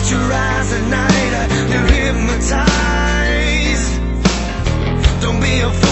at your eyes at night, they're hypnotized. Don't be afraid.